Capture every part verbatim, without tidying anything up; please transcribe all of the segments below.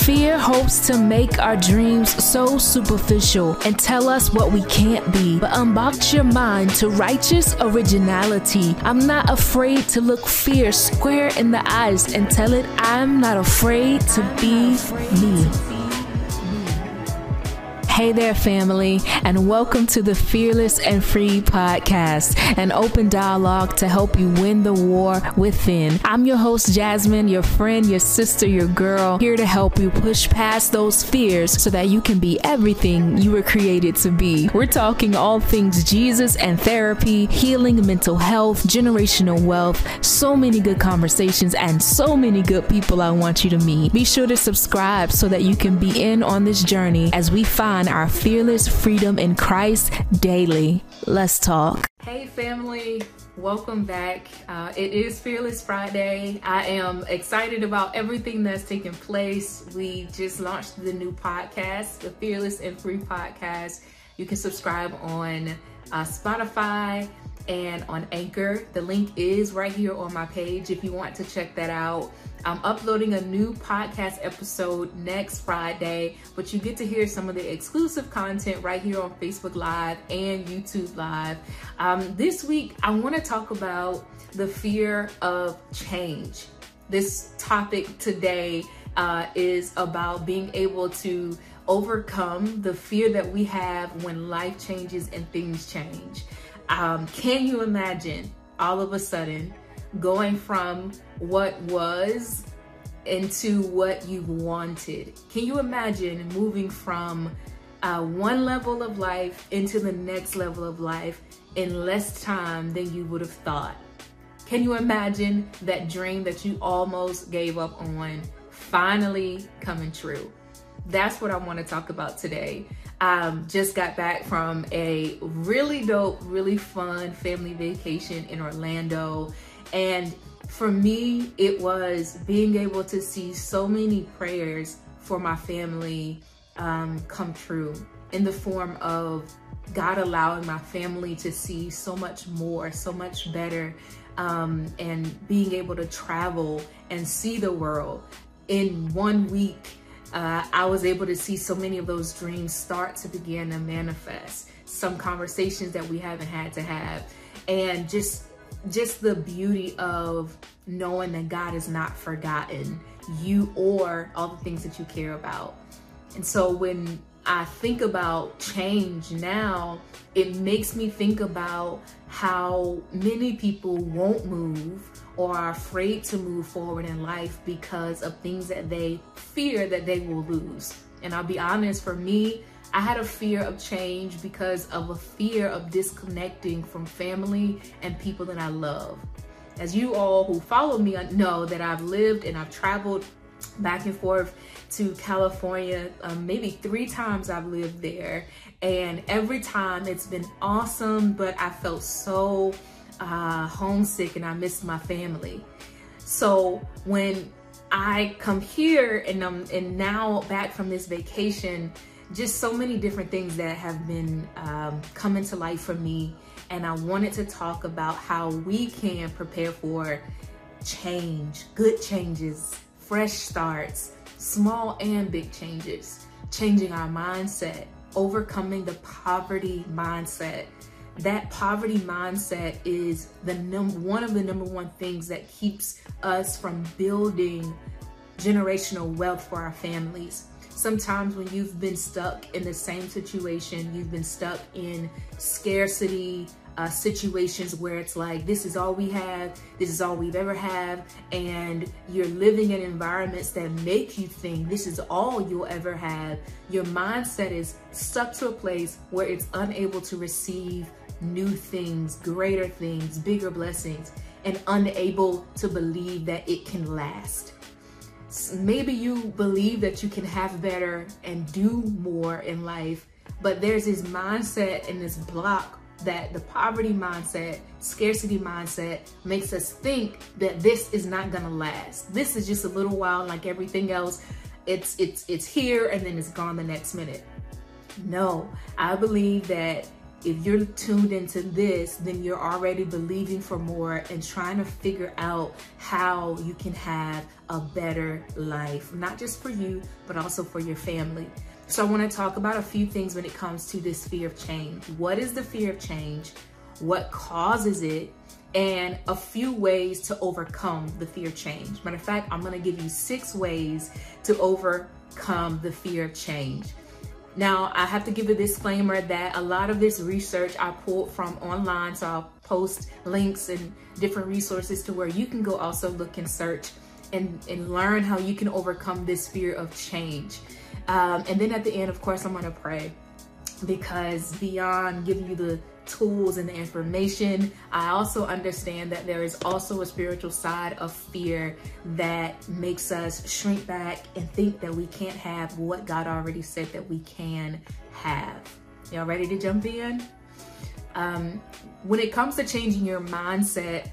Fear hopes to make our dreams so superficial and tell us what we can't be, but unbox your mind to righteous originality. I'm not afraid to look fear square in the eyes and tell it I'm not afraid to be me. Hey there, family, and welcome to the Fearless and Free podcast, an open dialogue to help you win the war within. I'm your host, Jasmine, your friend, your sister, your girl, here to help you push past those fears so that you can be everything you were created to be. We're talking all things Jesus and therapy, healing, mental health, generational wealth, so many good conversations, and so many good people I want you to meet. Be sure to subscribe so that you can be in on this journey as we find our fearless freedom in Christ daily. Let's talk. Hey family, welcome back. Uh, it is Fearless Friday. I am excited about everything that's taking place. We just launched the new podcast, the Fearless and Free podcast. You can subscribe on uh, Spotify and on Anchor. The link is right here on my page if you want to check that out. I'm uploading a new podcast episode next Friday, but you get to hear some of the exclusive content right here on Facebook Live and YouTube Live. Um, this week, I want to talk about the fear of change. This topic today uh, is about being able to overcome the fear that we have when life changes and things change. Um, can you imagine all of a sudden going from what was into what you wanted? Can you imagine moving from uh, one level of life into the next level of life in less time than you would have thought? Can you imagine that dream that you almost gave up on finally coming true? That's what I want to talk about today. Um, just got back from a really dope, really fun family vacation in Orlando. And for me, it was being able to see so many prayers for my family um, come true in the form of God allowing my family to see so much more, so much better, um, and being able to travel and see the world in one week. Uh, I was able to see so many of those dreams start to begin to manifest, some conversations that we haven't had to have, and just just the beauty of knowing that God has not forgotten you or all the things that you care about. And so when I think about change now, it makes me think about how many people won't move or are afraid to move forward in life because of things that they fear that they will lose. And I'll be honest, for me, I had a fear of change because of a fear of disconnecting from family and people that I love. As you all who follow me know that I've lived and I've traveled back and forth to California. Um, maybe three times I've lived there. And every time it's been awesome, but I felt so uh, homesick and I missed my family. So when I come here and I'm and now back from this vacation, just so many different things that have been um, coming to life for me. And I wanted to talk about how we can prepare for change, good changes, fresh starts, small and big changes, changing our mindset, overcoming the poverty mindset. That poverty mindset is the num one of the number one things that keeps us from building generational wealth for our families. Sometimes when you've been stuck in the same situation, you've been stuck in scarcity uh, situations where it's like, this is all we have, this is all we've ever had, and you're living in environments that make you think this is all you'll ever have. Your mindset is stuck to a place where it's unable to receive new things, greater things, bigger blessings, and unable to believe that it can last. Maybe you believe that you can have better and do more in life, but there's this mindset and this block that the poverty mindset, scarcity mindset makes us think that this is not gonna last. This is just a little while, like everything else. It's, it's, it's here and then it's gone the next minute. No, I believe that if you're tuned into this, then you're already believing for more and trying to figure out how you can have a better life, not just for you, but also for your family. So I want to talk about a few things when it comes to this fear of change. What is the fear of change? What causes it? And a few ways to overcome the fear of change. Matter of fact, I'm going to give you six ways to overcome the fear of change. Now, I have to give a disclaimer that a lot of this research I pulled from online, so I'll post links and different resources to where you can go also look and search and, and learn how you can overcome this fear of change. Um, and then at the end, of course, I'm gonna pray, because beyond giving you the tools and the information, I also understand that there is also a spiritual side of fear that makes us shrink back and think that we can't have what God already said that we can have. Y'all ready to jump in? Um, when it comes to changing your mindset,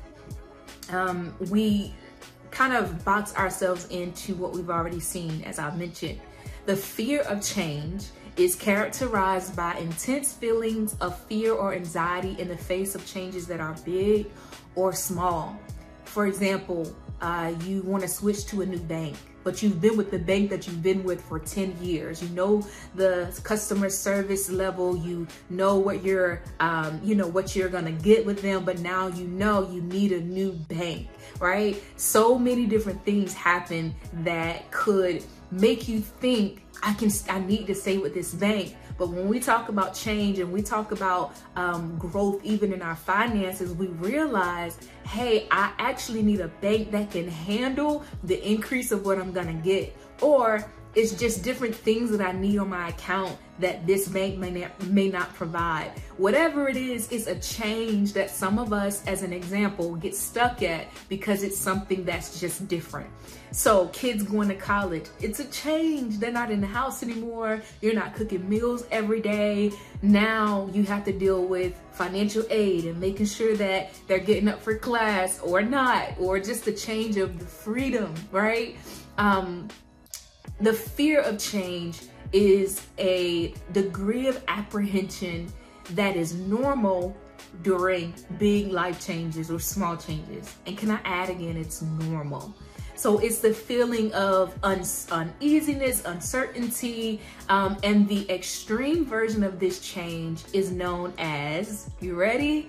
um, we kind of box ourselves into what we've already seen, as I mentioned. The fear of change is characterized by intense feelings of fear or anxiety in the face of changes that are big or small. For example, uh, you want to switch to a new bank, but you've been with the bank that you've been with for ten years. You know the customer service level, you know what you're, um, you know what you're gonna get with them, but now you know you need a new bank, right? So many different things happen that could make you think, I can, I need to stay with this bank. But when we talk about change and we talk about um, growth, even in our finances, we realize, hey, I actually need a bank that can handle the increase of what I'm gonna get. Or it's just different things that I need on my account that this bank may not, may not provide. Whatever it is, it's a change that some of us, as an example, get stuck at because it's something that's just different. So kids going to college, it's a change. They're not in the house anymore. You're not cooking meals every day. Now you have to deal with financial aid and making sure that they're getting up for class or not, or just the change of the freedom, right? Um, The fear of change is a degree of apprehension that is normal during big life changes or small changes. And can I add again, it's normal. So it's the feeling of un uneasiness, uncertainty, um, and the extreme version of this change is known as, you ready?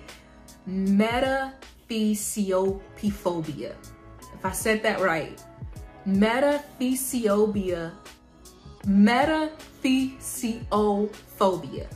Metaphysiophobia. If I said that right. Metaphysiophobia, metaphysiophobia.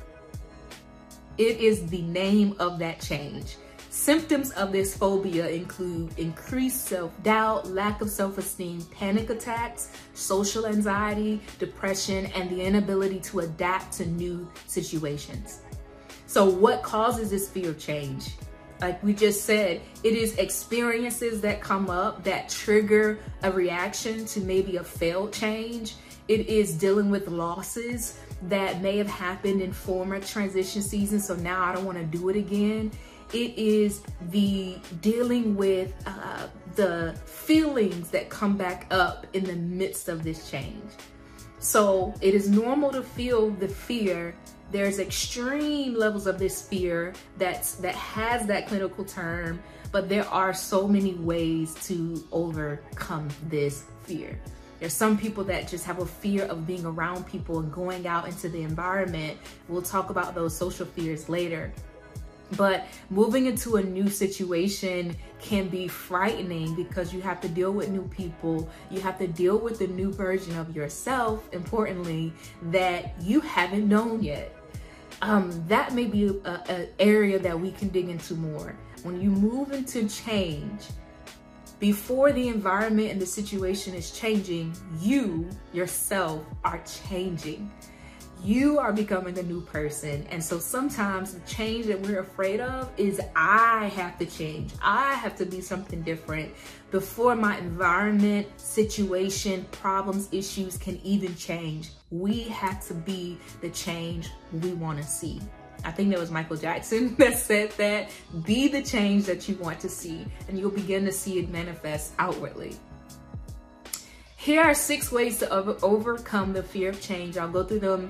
It is the name of that change. Symptoms of this phobia include increased self-doubt, lack of self-esteem, panic attacks, social anxiety, depression, and the inability to adapt to new situations. So what causes this fear of change? Like we just said, it is experiences that come up that trigger a reaction to maybe a failed change. It is dealing with losses that may have happened in former transition seasons, so now I don't want to do it again. It is the dealing with uh, the feelings that come back up in the midst of this change. So it is normal to feel the fear. There's extreme levels of this fear that's, that has that clinical term, but there are so many ways to overcome this fear. There's some people that just have a fear of being around people and going out into the environment. We'll talk about those social fears later. But moving into a new situation can be frightening because you have to deal with new people. You have to deal with the new version of yourself, importantly, that you haven't known yet. Um, that may be an area that we can dig into more. When you move into change, before the environment and the situation is changing, you yourself are changing. You are becoming a new person. And so sometimes the change that we're afraid of is I have to change. I have to be something different before my environment, situation, problems, issues can even change. We have to be the change we want to see. I think that was Michael Jackson that said that. Be the change that you want to see, and you'll begin to see it manifest outwardly. Here are six ways to over overcome the fear of change. I'll go through them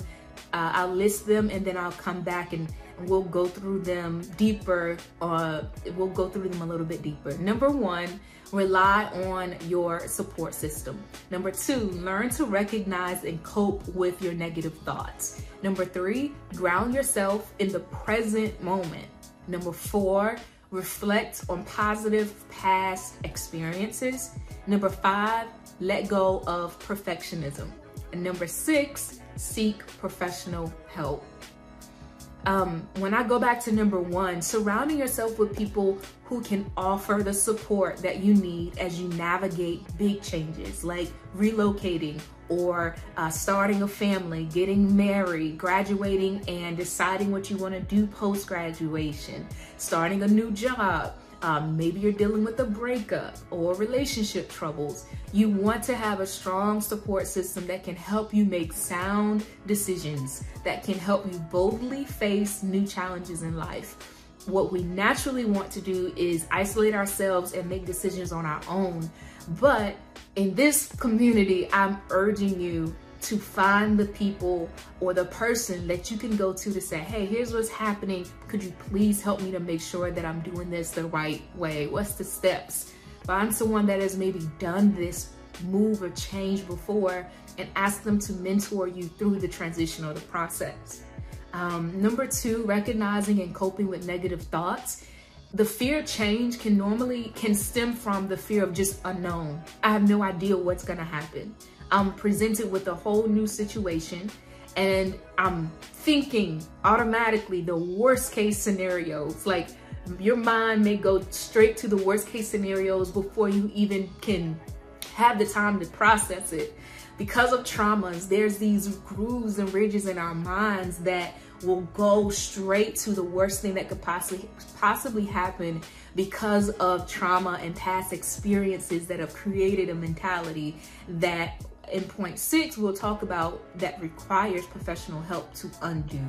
Uh, I'll list them and then I'll come back and we'll go through them deeper. Uh, we'll go through them a little bit deeper. Number one, rely on your support system. Number two, learn to recognize and cope with your negative thoughts. Number three, ground yourself in the present moment. Number four, reflect on positive past experiences. Number five, let go of perfectionism. And number six, seek professional help. Um, when I go back to number one, surrounding yourself with people who can offer the support that you need as you navigate big changes like relocating or uh, starting a family, getting married, graduating and deciding what you want to do post-graduation, starting a new job. Um, maybe you're dealing with a breakup or relationship troubles. You want to have a strong support system that can help you make sound decisions, that can help you boldly face new challenges in life. What we naturally want to do is isolate ourselves and make decisions on our own. But in this community, I'm urging you to find the people or the person that you can go to to say, hey, here's what's happening. Could you please help me to make sure that I'm doing this the right way? What's the steps? Find someone that has maybe done this move or change before and ask them to mentor you through the transition or the process. Um, number two, recognizing and coping with negative thoughts. The fear of change can normally can stem from the fear of just unknown. I have no idea what's gonna happen. I'm presented with a whole new situation and I'm thinking automatically the worst case scenarios. Like your mind may go straight to the worst case scenarios before you even can have the time to process it. Because of traumas, there's these grooves and ridges in our minds that will go straight to the worst thing that could possibly possibly happen because of trauma and past experiences that have created a mentality that in point six we'll talk about that requires professional help to undo.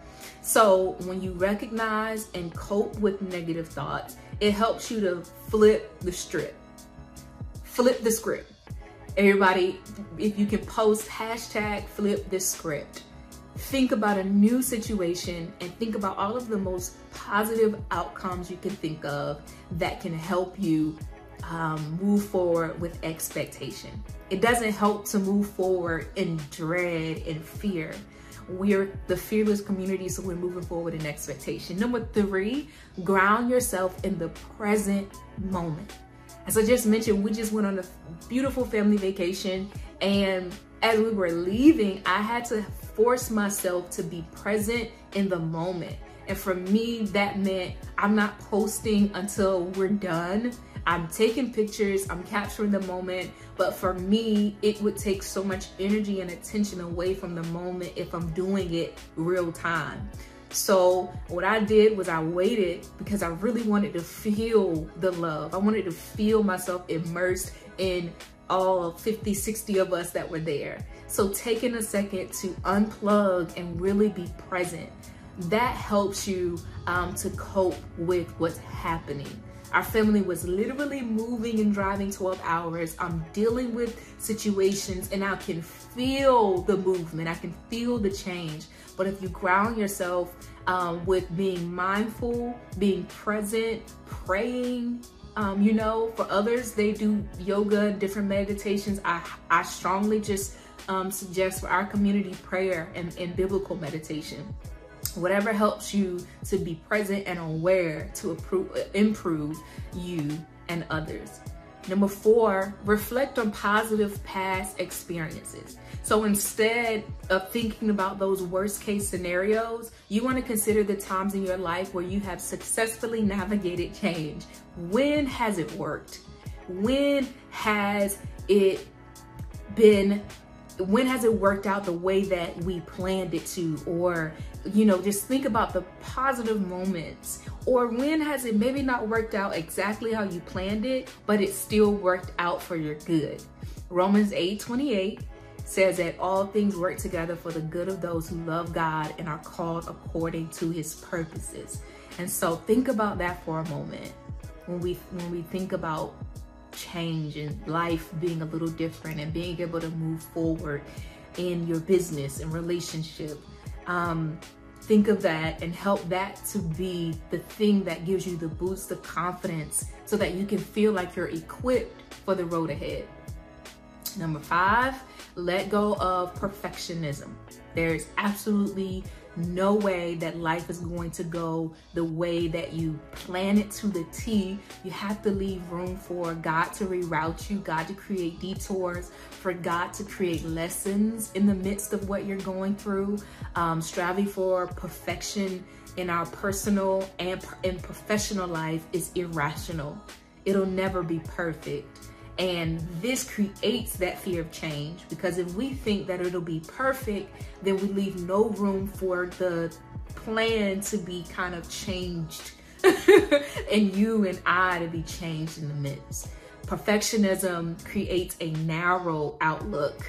So when you recognize and cope with negative thoughts, it helps you to flip the script. Flip the script. Everybody, if you can post hashtag flip the script. Think about a new situation and think about all of the most positive outcomes you can think of that can help you um, move forward with expectation. It doesn't help to move forward in dread and fear. We're the fearless community, so we're moving forward in expectation. Number three, ground yourself in the present moment. As I just mentioned, we just went on a beautiful family vacation, and as we were leaving, I had to force myself to be present in the moment. And for me, that meant I'm not posting until we're done. I'm taking pictures, I'm capturing the moment, but for me, it would take so much energy and attention away from the moment if I'm doing it real time. So what I did was I waited because I really wanted to feel the love. I wanted to feel myself immersed in all fifty, sixty of us that were there. So taking a second to unplug and really be present, that helps you um, to cope with what's happening. Our family was literally moving and driving twelve hours. I'm dealing with situations and I can feel the movement. I can feel the change. But if you ground yourself um, with being mindful, being present, praying, um, you know, for others, they do yoga, different meditations. I, I strongly just um, suggest for our community prayer and, and biblical meditation. Whatever helps you to be present and aware to improve, improve you and others. Number four, reflect on positive past experiences. So instead of thinking about those worst case scenarios, you want to consider the times in your life where you have successfully navigated change. When has it worked? When has it been when has it worked out the way that we planned it to? Or, you know, just think about the positive moments. Or when has it maybe not worked out exactly how you planned it, but it still worked out for your good? Romans eight twenty-eight says that all things work together for the good of those who love God and are called according to his purposes. And so think about that for a moment. When we, when we think about change and life being a little different and being able to move forward in your business and relationship, Um, think of that and help that to be the thing that gives you the boost of confidence so that you can feel like you're equipped for the road ahead. Number five, let go of perfectionism. There's absolutely no way that life is going to go the way that you plan it to the T. You have to leave room for God to reroute you, God to create detours, for God to create lessons in the midst of what you're going through. Um, striving for perfection in our personal and in professional life is irrational. It'll never be perfect. And this creates that fear of change, because if we think that it'll be perfect, then we leave no room for the plan to be kind of changed and you and I to be changed in the midst. Perfectionism creates a narrow outlook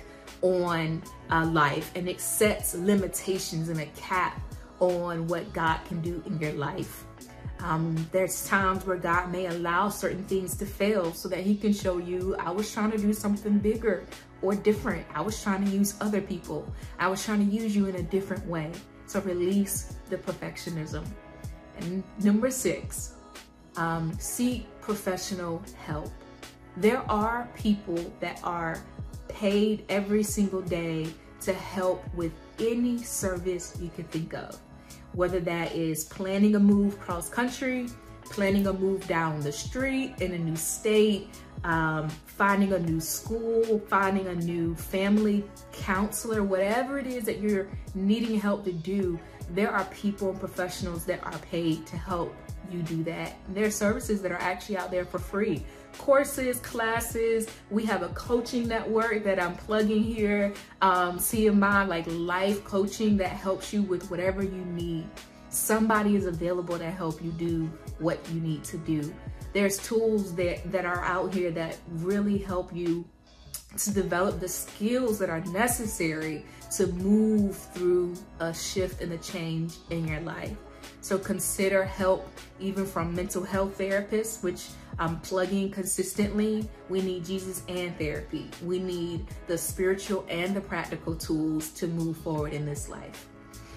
on uh, life, and it sets limitations and a cap on what God can do in your life. Um, there's times where God may allow certain things to fail so that he can show you, I was trying to do something bigger or different. I was trying to use other people. I was trying to use you in a different way. So release the perfectionism. And number six, um, seek professional help. There are people that are paid every single day to help with any service you can think of. Whether that is planning a move cross country, planning a move down the street in a new state, um, finding a new school, finding a new family counselor, whatever it is that you're needing help to do, there are people and professionals that are paid to help you do that. And there are services that are actually out there for free. Courses, classes, we have a coaching network that I'm plugging here, um, C M I, like life coaching that helps you with whatever you need. Somebody is available to help you do what you need to do. There's tools that, that are out here that really help you to develop the skills that are necessary to move through a shift and a change in your life. So consider help even from mental health therapists, which I'm plugging consistently. We need Jesus and therapy. We need the spiritual and the practical tools to move forward in this life.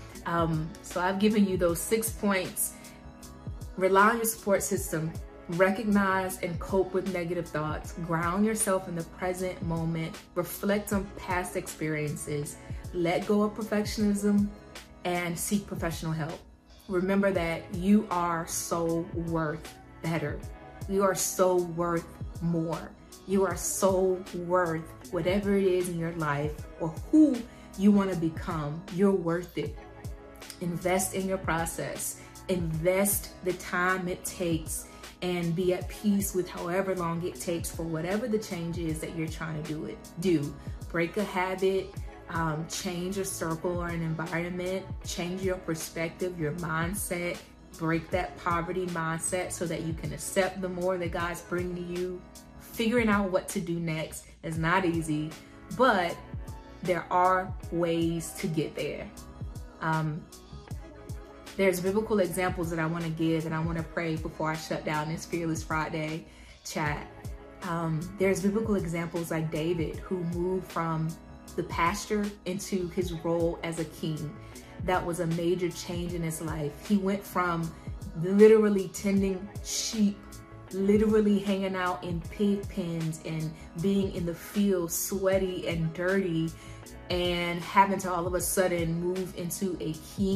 Um, so I've given you those six points. Rely on your support system. Recognize and cope with negative thoughts. Ground yourself in the present moment. Reflect on past experiences. Let go of perfectionism and seek professional help. Remember that you are so worth better. You are so worth more. You are so worth whatever it is in your life or who you want to become. You're worth it. Invest in your process. Invest the time it takes and be at peace with however long it takes for whatever the change is that you're trying to do it. Do. Break a habit. Um, change a circle or an environment, change your perspective, your mindset, break that poverty mindset so that you can accept the more that God's bringing to you. Figuring out what to do next is not easy, but there are ways to get there. Um, there's biblical examples that I want to give and I want to pray before I shut down this Fearless Friday chat. Um, there's biblical examples like David, who moved from the pasture into his role as a king. That was a major change in his life. He went from literally tending sheep, literally hanging out in pig pens and being in the field sweaty and dirty, and having to all of a sudden move into a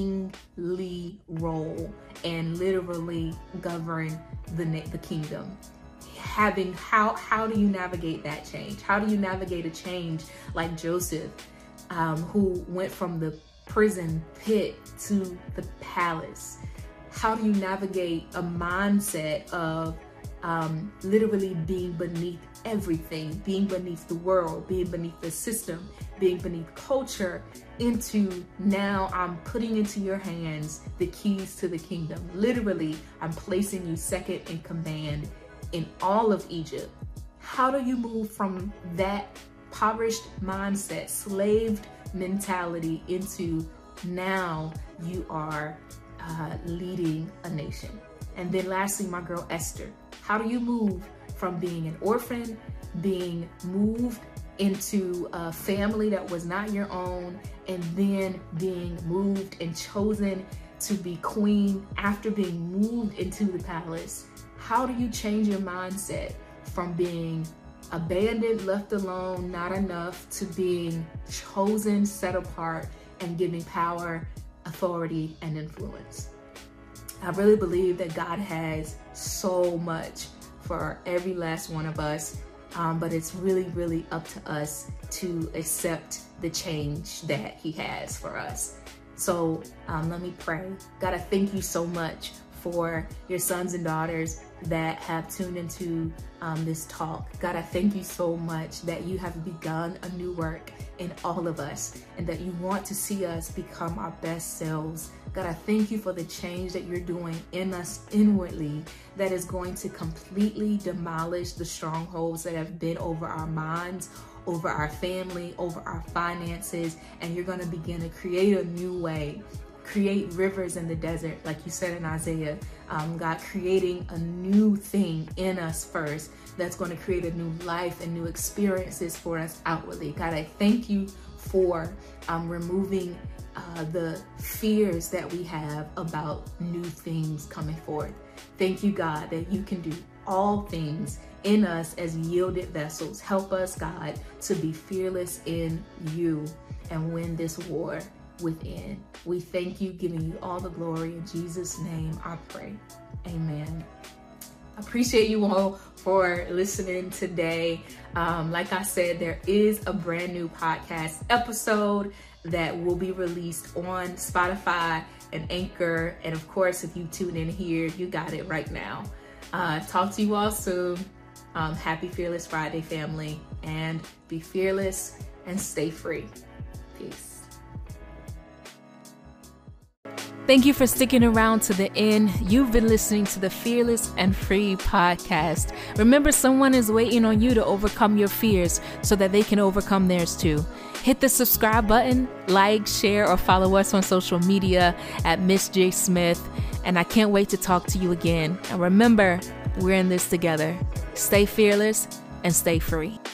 kingly role and literally govern the, the kingdom. Having, how, how do you navigate that change? How do you navigate a change like Joseph, um, who went from the prison pit to the palace? How do you navigate a mindset of um, literally being beneath everything, being beneath the world, being beneath the system, being beneath culture, into now I'm putting into your hands the keys to the kingdom. Literally, I'm placing you second in command in all of Egypt. How do you move from that impoverished mindset, slaved mentality, into now you are uh, leading a nation? And then lastly, my girl Esther. How do you move from being an orphan, being moved into a family that was not your own, and then being moved and chosen to be queen after being moved into the palace. How do you change your mindset from being abandoned, left alone, not enough, to being chosen, set apart, and giving power, authority, and influence? I really believe that God has so much for every last one of us, um, but it's really, really up to us to accept the change that He has for us. So um, let me pray. God, I thank you so much for your sons and daughters that have tuned into um, this talk. God, I thank you so much that you have begun a new work in all of us, and that you want to see us become our best selves. God, I thank you for the change that you're doing in us inwardly that is going to completely demolish the strongholds that have been over our minds, over our family, over our finances, and you're going to begin to create a new way. Create rivers in the desert, like you said in Isaiah. Um, God, creating a new thing in us first that's going to create a new life and new experiences for us outwardly. God, I thank you for um, removing uh, the fears that we have about new things coming forth. Thank you, God, that you can do all things in us as yielded vessels. Help us, God, to be fearless in you and win this war within. We thank you, giving you all the glory. In Jesus' name I pray. Amen. I appreciate you all for listening today. Um, like I said, there is a brand new podcast episode that will be released on Spotify and Anchor. And of course, if you tune in here, you got it right now. Uh, talk to you all soon. Um, happy Fearless Friday, family, and be fearless and stay free. Peace. Thank you for sticking around to the end. You've been listening to the Fearless and Free podcast. Remember, someone is waiting on you to overcome your fears so that they can overcome theirs too. Hit the subscribe button, like, share, or follow us on social media at Miss J Smith. And I can't wait to talk to you again. And remember, we're in this together. Stay fearless and stay free.